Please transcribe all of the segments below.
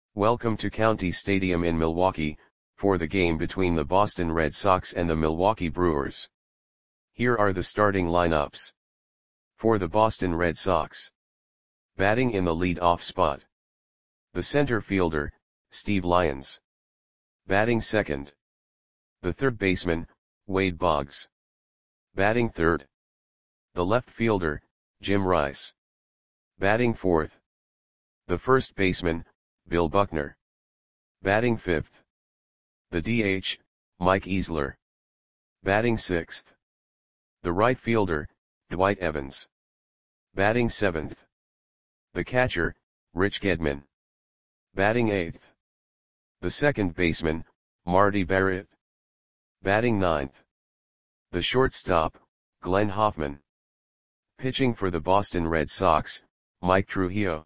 Welcome to County Stadium in Milwaukee, for the game between the Boston Red Sox and the Milwaukee Brewers. Here are the starting lineups. For the Boston Red Sox. Batting in the lead-off spot. The center fielder, Steve Lyons. Batting second. The third baseman, Wade Boggs. Batting third. The left fielder, Jim Rice. Batting fourth. The first baseman, Bill Buckner. Batting fifth. The DH, Mike Easler. Batting sixth. The right fielder, Dwight Evans. Batting seventh. The catcher, Rich Gedman. Batting eighth. The second baseman, Marty Barrett. Batting ninth. The shortstop, Glenn Hoffman. Pitching for the Boston Red Sox, Mike Trujillo.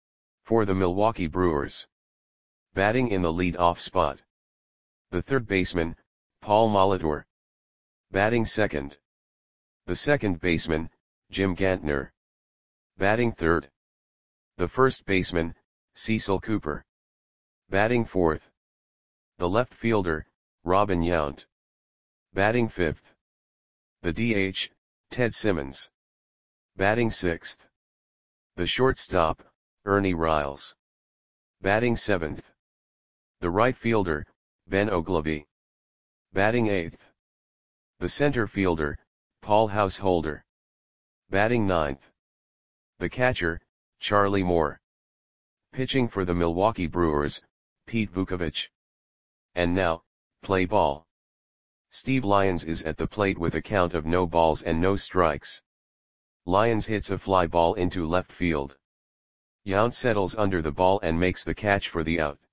For the Milwaukee Brewers. Batting in the lead-off spot. The third baseman, Paul Molitor. Batting second. The second baseman, Jim Gantner. Batting third. The first baseman, Cecil Cooper. Batting fourth. The left fielder, Robin Yount. Batting fifth. The DH, Ted Simmons. Batting sixth. The shortstop, Ernie Riles. Batting seventh. The right fielder, Ben Oglivie. Batting eighth. The center fielder, Paul Householder. Batting ninth. The catcher, Charlie Moore. Pitching for the Milwaukee Brewers, Pete Vukovich. And now, play ball. Steve Lyons is at the plate with a count of no balls and no strikes. Lyons hits a fly ball into left field. Yount settles under the ball and makes the catch for the out.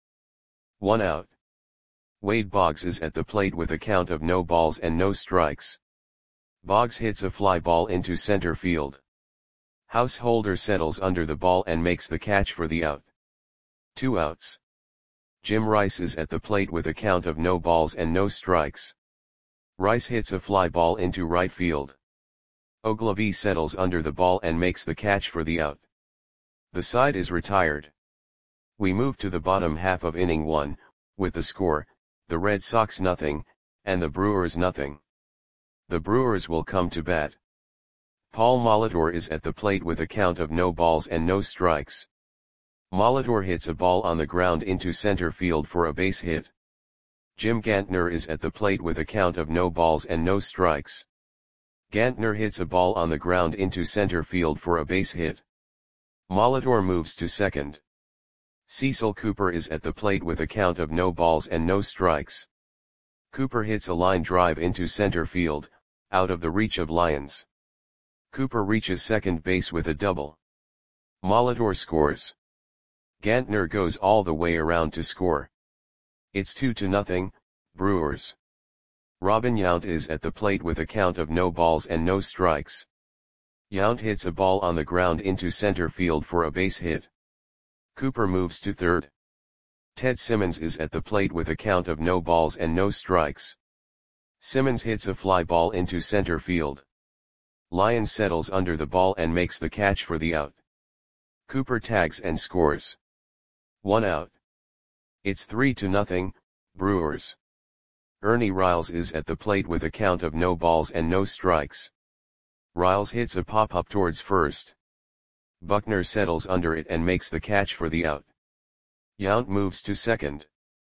1 out. Wade Boggs is at the plate with a count of no balls and no strikes. Boggs hits a fly ball into center field. Householder settles under the ball and makes the catch for the out. 2 outs. Jim Rice is at the plate with a count of no balls and no strikes. Rice hits a fly ball into right field. Oglivie settles under the ball and makes the catch for the out. The side is retired. We move to the bottom half of inning 1, with the score, the Red Sox nothing, and the Brewers nothing. The Brewers will come to bat. Paul Molitor is at the plate with a count of no balls and no strikes. Molitor hits a ball on the ground into center field for a base hit. Jim Gantner is at the plate with a count of no balls and no strikes. Gantner hits a ball on the ground into center field for a base hit. Molitor moves to second. Cecil Cooper is at the plate with a count of no balls and no strikes. Cooper hits a line drive into center field, out of the reach of Lyons. Cooper reaches second base with a double. Molitor scores. Gantner goes all the way around to score. It's 2-0, Brewers. Robin Yount is at the plate with a count of no balls and no strikes. Yount hits a ball on the ground into center field for a base hit. Cooper moves to third. Ted Simmons is at the plate with a count of no balls and no strikes. Simmons hits a fly ball into center field. Lyons settles under the ball and makes the catch for the out. Cooper tags and scores. 1 out. It's 3-0, Brewers. Ernie Riles is at the plate with a count of no balls and no strikes. Riles hits a pop-up towards first. Buckner settles under it and makes the catch for the out. Yount moves to second.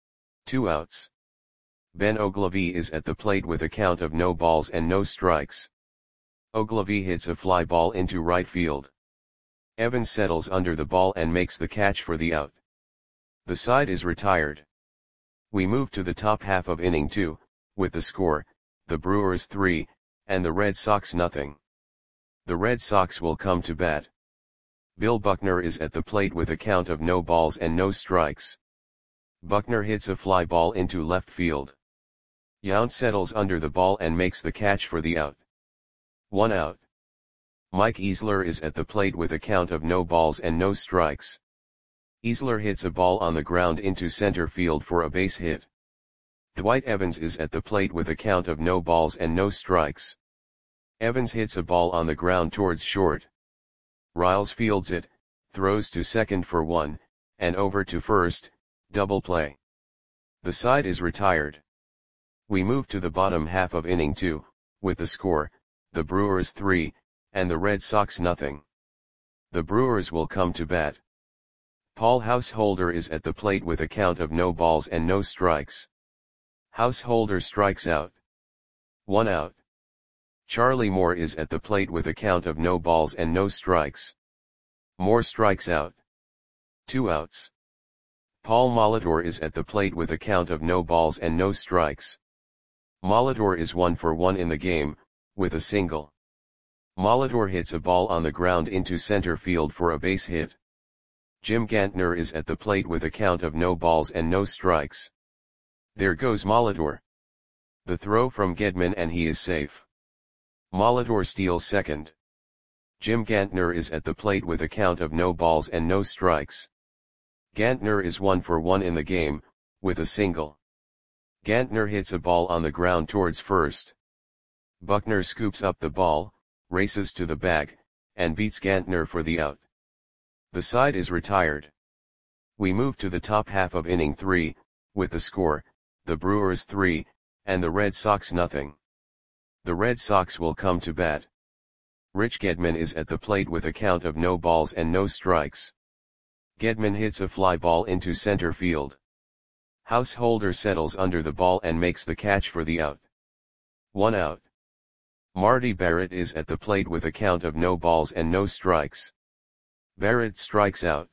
2 outs. Ben Oglivie is at the plate with a count of no balls and no strikes. Oglivie hits a fly ball into right field. Evans settles under the ball and makes the catch for the out. The side is retired. We move to the top half of inning 2, with the score, the Brewers 3, and the Red Sox nothing. The Red Sox will come to bat. Bill Buckner is at the plate with a count of no balls and no strikes. Buckner hits a fly ball into left field. Yount settles under the ball and makes the catch for the out. 1 out. Mike Easler is at the plate with a count of no balls and no strikes. Easler hits a ball on the ground into center field for a base hit. Dwight Evans is at the plate with a count of no balls and no strikes. Evans hits a ball on the ground towards short. Riles fields it, throws to second for 1, and over to first, Double play. The side is retired. We move to the bottom half of inning 2, with the score, the Brewers 3, and the Red Sox nothing. The Brewers will come to bat. Paul Householder is at the plate with a count of no balls and no strikes. Householder strikes out. 1 out. Charlie Moore is at the plate with a count of no balls and no strikes. Moore strikes out. 2 outs. Paul Molitor is at the plate with a count of no balls and no strikes. Molitor is 1 for 1 in the game, with a single. Molitor hits a ball on the ground into center field for a base hit. Jim Gantner is at the plate with a count of no balls and no strikes. There goes Molitor. The throw from Gedman and he is safe. Molitor steals second. Jim Gantner is at the plate with a count of no balls and no strikes. Gantner is 1 for 1 in the game, with a single. Gantner hits a ball on the ground towards first. Buckner scoops up the ball, races to the bag, and beats Gantner for the out. The side is retired. We move to the top half of inning 3, with the score, the Brewers 3, and the Red Sox nothing. The Red Sox will come to bat. Rich Gedman is at the plate with a count of no balls and no strikes. Gedman hits a fly ball into center field. Householder settles under the ball and makes the catch for the out. 1 out. Marty Barrett is at the plate with a count of no balls and no strikes. Barrett strikes out.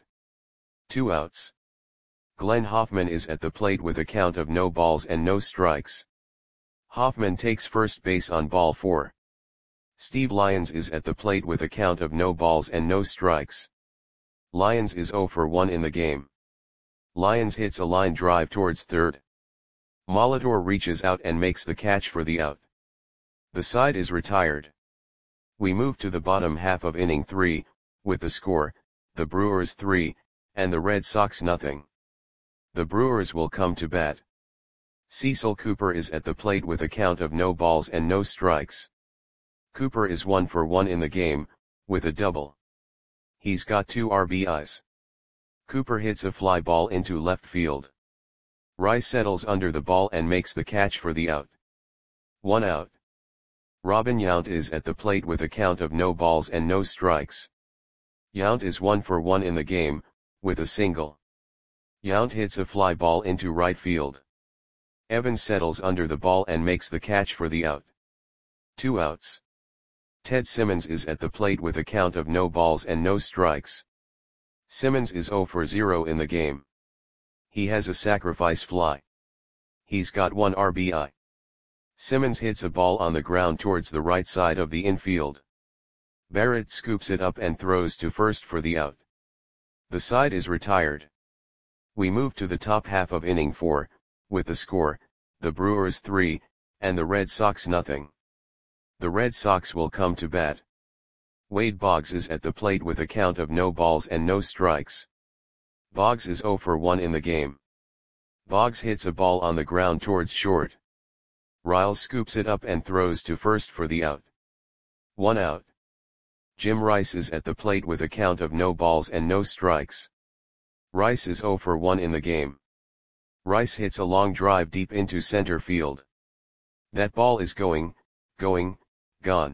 2 outs. Glenn Hoffman is at the plate with a count of no balls and no strikes. Hoffman takes first base on ball 4. Steve Lyons is at the plate with a count of no balls and no strikes. Lyons is 0 for 1 in the game. Lyons hits a line drive towards third. Molitor reaches out and makes the catch for the out. The side is retired. We move to the bottom half of inning 3, with the score, the Brewers 3, and the Red Sox nothing. The Brewers will come to bat. Cecil Cooper is at the plate with a count of no balls and no strikes. Cooper is 1 for 1 in the game, with a double. He's got 2 RBIs. Cooper hits a fly ball into left field. Rice settles under the ball and makes the catch for the out. 1 out. Robin Yount is at the plate with a count of no balls and no strikes. Yount is 1 for 1 in the game, with a single. Yount hits a fly ball into right field. Evans settles under the ball and makes the catch for the out. 2 outs. Ted Simmons is at the plate with a count of no balls and no strikes. Simmons is 0 for 0 in the game. He has a sacrifice fly. He's got 1 RBI. Simmons hits a ball on the ground towards the right side of the infield. Barrett scoops it up and throws to first for the out. The side is retired. We move to the top half of inning 4, with the score, the Brewers 3, and the Red Sox nothing. The Red Sox will come to bat. Wade Boggs is at the plate with a count of no balls and no strikes. Boggs is 0 for 1 in the game. Boggs hits a ball on the ground towards short. Riles scoops it up and throws to first for the out. 1 out. Jim Rice is at the plate with a count of no balls and no strikes. Rice is 0 for 1 in the game. Rice hits a long drive deep into center field. That ball is going, gone.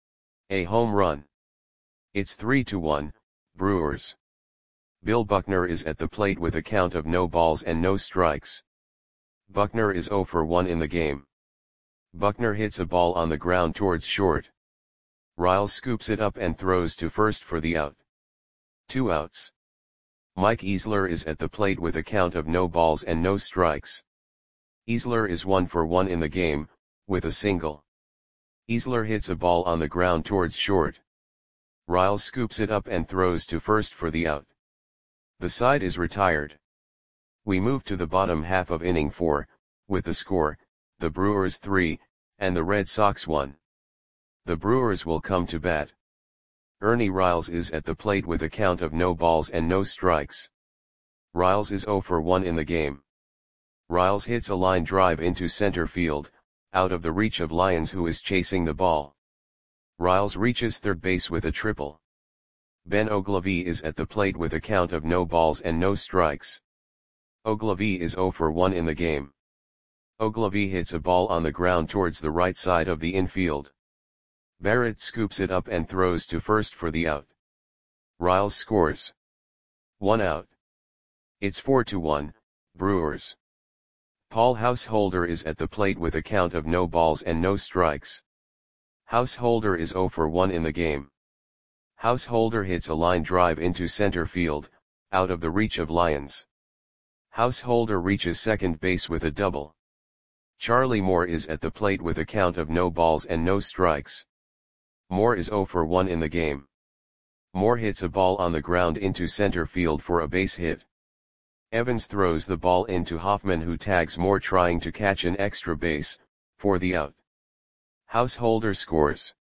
A home run. It's 3-1, Brewers. Bill Buckner is at the plate with a count of no balls and no strikes. Buckner is 0 for 1 in the game. Buckner hits a ball on the ground towards short. Riles scoops it up and throws to first for the out. 2 outs. Mike Easler is at the plate with a count of no balls and no strikes. Easler is 1 for 1 in the game, with a single. Easler hits a ball on the ground towards short. Riles scoops it up and throws to first for the out. The side is retired. We move to the bottom half of inning 4, with the score, the Brewers 3, and the Red Sox 1. The Brewers will come to bat. Ernie Riles is at the plate with a count of no balls and no strikes. Riles is 0 for 1 in the game. Riles hits a line drive into center field, out of the reach of Lyons who is chasing the ball. Riles reaches third base with a triple. Ben Oglivie is at the plate with a count of no balls and no strikes. Ogilvy is 0 for 1 in the game. Ogilvy hits a ball on the ground towards the right side of the infield. Barrett scoops it up and throws to first for the out. Riles scores. 1 out. It's 4-1, Brewers. Paul Householder is at the plate with a count of no balls and no strikes. Householder is 0 for 1 in the game. Householder hits a line drive into center field, out of the reach of Lyons. Householder reaches second base with a double. Charlie Moore is at the plate with a count of no balls and no strikes. Moore is 0 for 1 in the game. Moore hits a ball on the ground into center field for a base hit. Evans throws the ball into Hoffman, who tags Moore trying to catch an extra base, for the out. Householder scores.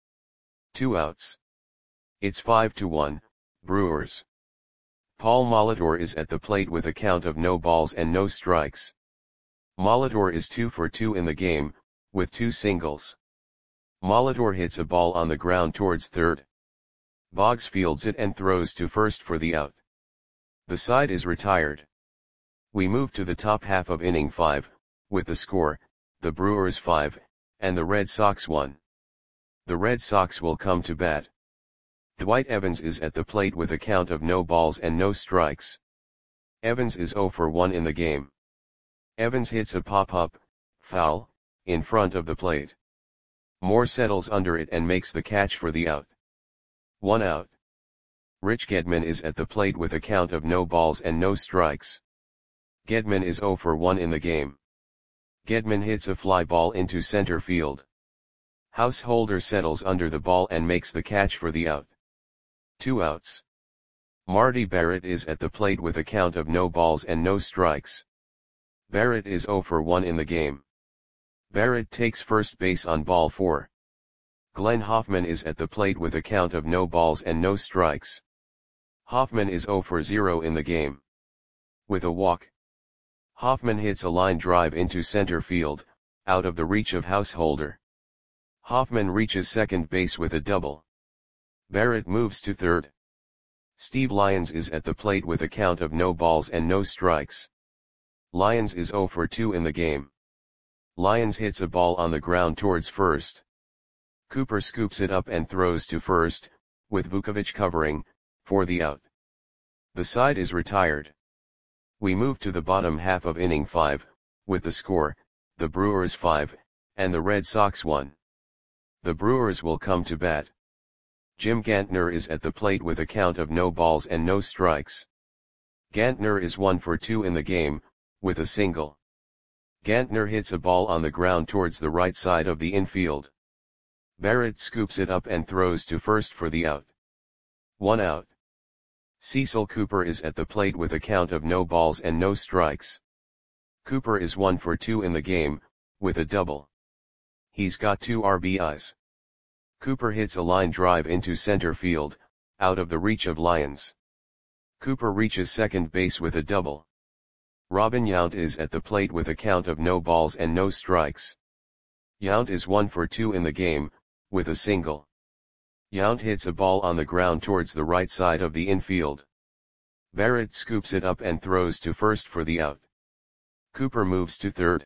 2 outs. It's 5-1, Brewers. Paul Molitor is at the plate with a count of no balls and no strikes. Molitor is 2 for 2 in the game, with 2 singles. Molitor hits a ball on the ground towards third. Boggs fields it and throws to first for the out. The side is retired. We move to the top half of inning 5, with the score, the Brewers 5, and the Red Sox 1. The Red Sox will come to bat. Dwight Evans is at the plate with a count of no balls and no strikes. Evans is 0 for 1 in the game. Evans hits a pop-up, foul, in front of the plate. Moore settles under it and makes the catch for the out. 1 out. Rich Gedman is at the plate with a count of no balls and no strikes. Gedman is 0 for 1 in the game. Gedman hits a fly ball into center field. Householder settles under the ball and makes the catch for the out. 2 outs. Marty Barrett is at the plate with a count of no balls and no strikes. Barrett is 0 for 1 in the game. Barrett takes first base on ball 4. Glenn Hoffman is at the plate with a count of no balls and no strikes. Hoffman is 0 for 0 in the game. With a walk, Hoffman hits a line drive into center field, out of the reach of Householder. Hoffman reaches second base with a double. Barrett moves to third. Steve Lyons is at the plate with a count of no balls and no strikes. Lyons is 0 for 2 in the game. Lyons hits a ball on the ground towards first. Cooper scoops it up and throws to first, with Vukovich covering, for the out. The side is retired. We move to the bottom half of inning 5, with the score, the Brewers 5, and the Red Sox 1. The Brewers will come to bat. Jim Gantner is at the plate with a count of no balls and no strikes. Gantner is 1 for 2 in the game, with a single. Gantner hits a ball on the ground towards the right side of the infield. Barrett scoops it up and throws to first for the out. 1 out. Cecil Cooper is at the plate with a count of no balls and no strikes. Cooper is 1 for 2 in the game, with a double. He's got 2 RBIs. Cooper hits a line drive into center field, out of the reach of Lyons. Cooper reaches second base with a double. Robin Yount is at the plate with a count of no balls and no strikes. Yount is 1 for 2 in the game, with a single. Yount hits a ball on the ground towards the right side of the infield. Barrett scoops it up and throws to first for the out. Cooper moves to third.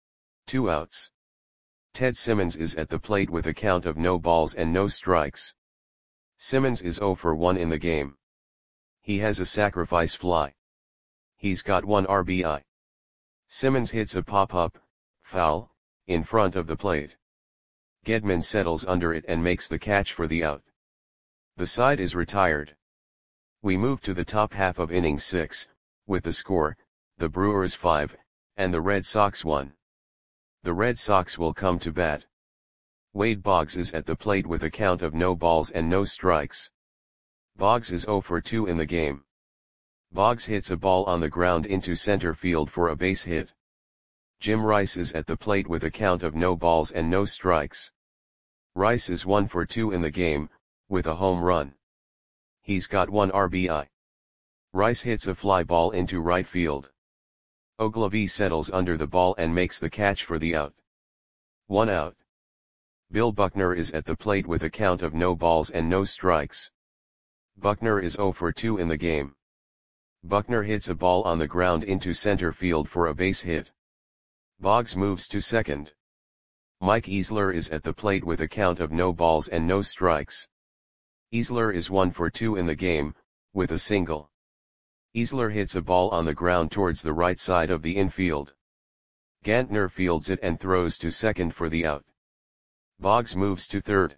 2 outs. Ted Simmons is at the plate with a count of no balls and no strikes. Simmons is 0 for 1 in the game. He has a sacrifice fly. He's got 1 RBI. Simmons hits a pop-up, foul, in front of the plate. Gedman settles under it and makes the catch for the out. The side is retired. We move to the top half of inning 6, with the score, the Brewers 5, and the Red Sox 1. The Red Sox will come to bat. Wade Boggs is at the plate with a count of no balls and no strikes. Boggs is 0 for 2 in the game. Boggs hits a ball on the ground into center field for a base hit. Jim Rice is at the plate with a count of no balls and no strikes. Rice is 1 for 2 in the game, with a home run. He's got 1 RBI. Rice hits a fly ball into right field. Ogilvy settles under the ball and makes the catch for the out. 1 out. Bill Buckner is at the plate with a count of no balls and no strikes. Buckner is 0 for 2 in the game. Buckner hits a ball on the ground into center field for a base hit. Boggs moves to second. Mike Easler is at the plate with a count of no balls and no strikes. Easler is 1 for 2 in the game, with a single. Easler hits a ball on the ground towards the right side of the infield. Gantner fields it and throws to second for the out. Boggs moves to third.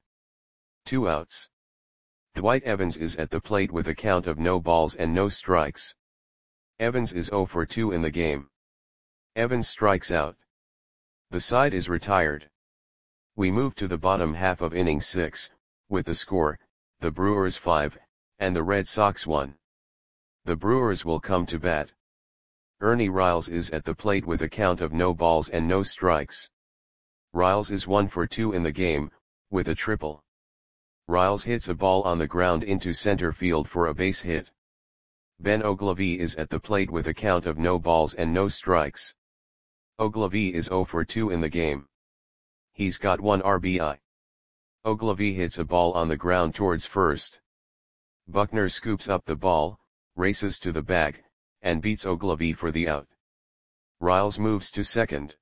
2 outs. Dwight Evans is at the plate with a count of no balls and no strikes. Evans is 0 for 2 in the game. Evans strikes out. The side is retired. We move to the bottom half of inning 6, with the score, the Brewers 5, and the Red Sox 1. The Brewers will come to bat. Ernie Riles is at the plate with a count of no balls and no strikes. Riles is 1 for 2 in the game, with a triple. Riles hits a ball on the ground into center field for a base hit. Ben Oglivie is at the plate with a count of no balls and no strikes. Oglivie is 0 for 2 in the game. He's got 1 RBI. Oglivie hits a ball on the ground towards first. Buckner scoops up the ball, races to the bag, and beats Oglivie for the out. Riles moves to second.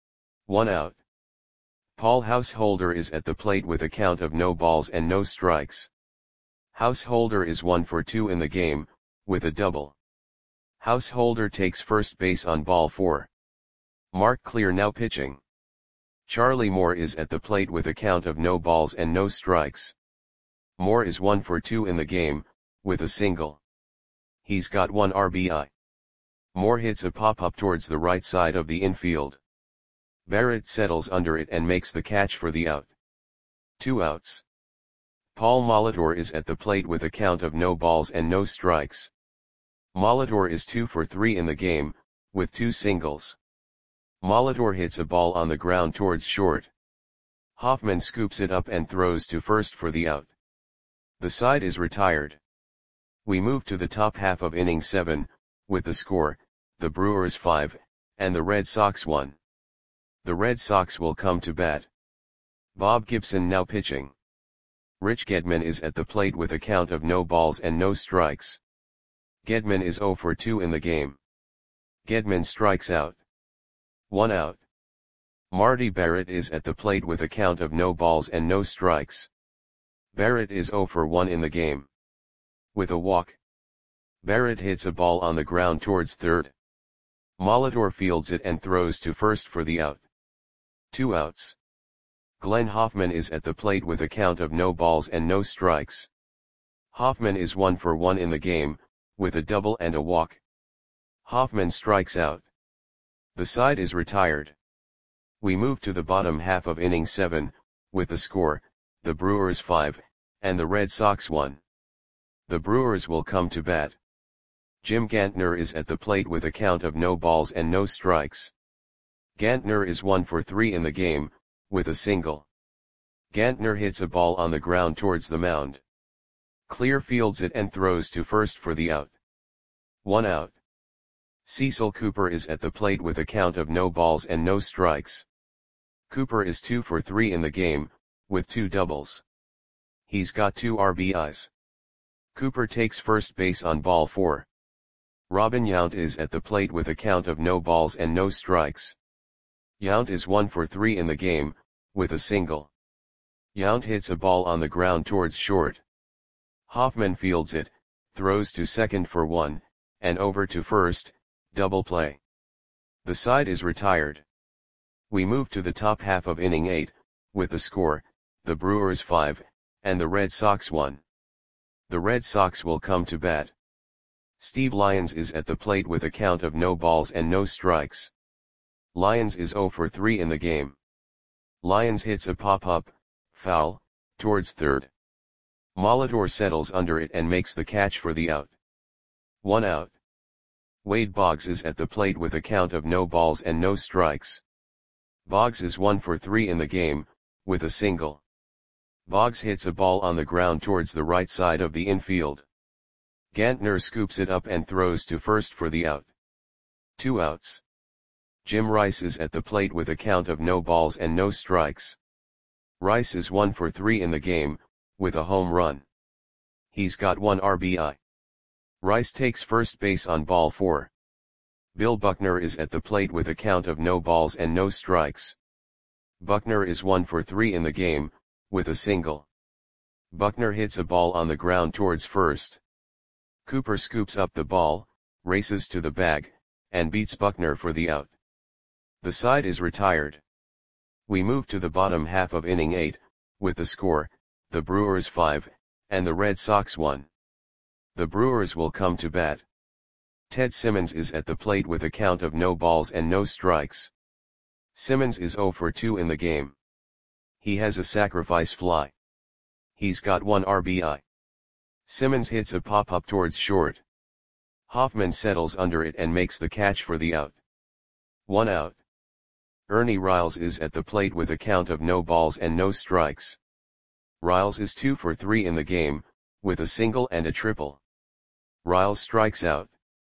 1 out. Paul Householder is at the plate with a count of no balls and no strikes. Householder is 1 for 2 in the game, with a double. Householder takes first base on ball 4. Mark Clear now pitching. Charlie Moore is at the plate with a count of no balls and no strikes. Moore is 1 for 2 in the game, with a single. He's got 1 RBI. Moore hits a pop-up towards the right side of the infield. Barrett settles under it and makes the catch for the out. 2 outs. Paul Molitor is at the plate with a count of no balls and no strikes. Molitor is 2 for 3 in the game, with 2 singles. Molitor hits a ball on the ground towards short. Hoffman scoops it up and throws to first for the out. The side is retired. We move to the top half of inning 7, with the score, the Brewers 5, and the Red Sox 1. The Red Sox will come to bat. Bob Gibson now pitching. Rich Gedman is at the plate with a count of no balls and no strikes. Gedman is 0 for 2 in the game. Gedman strikes out. 1 out. Marty Barrett is at the plate with a count of no balls and no strikes. Barrett is 0 for 1 in the game. With a walk. Barrett hits a ball on the ground towards third. Molitor fields it and throws to first for the out. 2 outs. Glenn Hoffman is at the plate with a count of no balls and no strikes. Hoffman is 1 for 1 in the game, with a double and a walk. Hoffman strikes out. The side is retired. We move to the bottom half of inning 7, with the score, the Brewers 5, and the Red Sox 1. The Brewers will come to bat. Jim Gantner is at the plate with a count of no balls and no strikes. Gantner is 1 for 3 in the game, with a single. Gantner hits a ball on the ground towards the mound. Clear fields it and throws to first for the out. 1 out. Cecil Cooper is at the plate with a count of no balls and no strikes. Cooper is 2 for 3 in the game, with 2 doubles. He's got 2 RBIs. Cooper takes first base on ball 4. Robin Yount is at the plate with a count of no balls and no strikes. Yount is 1 for 3 in the game, with a single. Yount hits a ball on the ground towards short. Hoffman fields it, throws to second for 1, and over to first, double play. The side is retired. We move to the top half of inning 8, with the score, the Brewers 5, and the Red Sox 1. The Red Sox will come to bat. Steve Lyons is at the plate with a count of no balls and no strikes. Lyons is 0 for 3 in the game. Lyons hits a pop-up, foul, towards third. Molitor settles under it and makes the catch for the out. 1 out. Wade Boggs is at the plate with a count of no balls and no strikes. Boggs is 1 for 3 in the game, with a single. Boggs hits a ball on the ground towards the right side of the infield. Gantner scoops it up and throws to first for the out. 2 outs. Jim Rice is at the plate with a count of no balls and no strikes. Rice is 1 for 3 in the game, with a home run. He's got 1 RBI. Rice takes first base on ball 4. Bill Buckner is at the plate with a count of no balls and no strikes. Buckner is 1 for 3 in the game, with a single. Buckner hits a ball on the ground towards first. Cooper scoops up the ball, races to the bag, and beats Buckner for the out. The side is retired. We move to the bottom half of inning 8, with the score, the Brewers 5, and the Red Sox 1. The Brewers will come to bat. Ted Simmons is at the plate with a count of no balls and no strikes. Simmons is 0 for 2 in the game. He has a sacrifice fly. He's got 1 RBI. Simmons hits a pop-up towards short. Hoffman settles under it and makes the catch for the out. 1 out. Ernie Riles is at the plate with a count of no balls and no strikes. Riles is 2 for 3 in the game, with a single and a triple. Riles strikes out.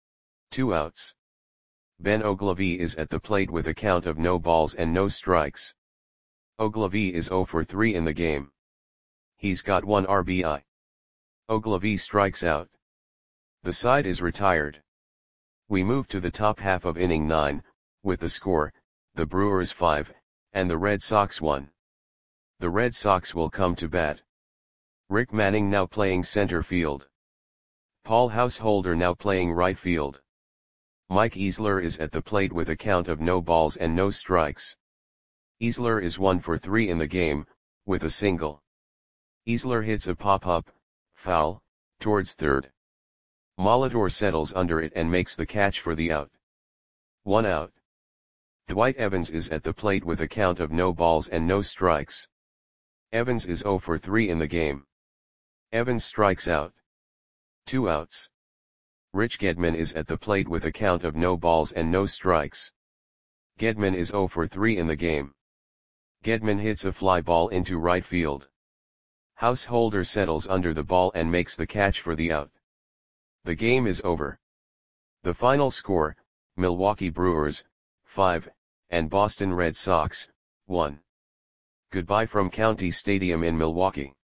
2 outs. Ben Oglivie is at the plate with a count of no balls and no strikes. Oglivie is 0 for 3 in the game. He's got 1 RBI. Oglivie strikes out. The side is retired. We move to the top half of inning 9, with the score, the Brewers 5, and the Red Sox 1. The Red Sox will come to bat. Rick Manning now playing center field. Paul Householder now playing right field. Mike Easler is at the plate with a count of no balls and no strikes. Easler is 1 for 3 in the game, with a single. Easler hits a pop-up, foul, towards third. Molitor settles under it and makes the catch for the out. 1 out. Dwight Evans is at the plate with a count of no balls and no strikes. Evans is 0 for 3 in the game. Evans strikes out. 2 outs. Rich Gedman is at the plate with a count of no balls and no strikes. Gedman is 0 for 3 in the game. Gedman hits a fly ball into right field. Householder settles under the ball and makes the catch for the out. The game is over. The final score, Milwaukee Brewers, 5, and Boston Red Sox, 1. Goodbye from County Stadium in Milwaukee.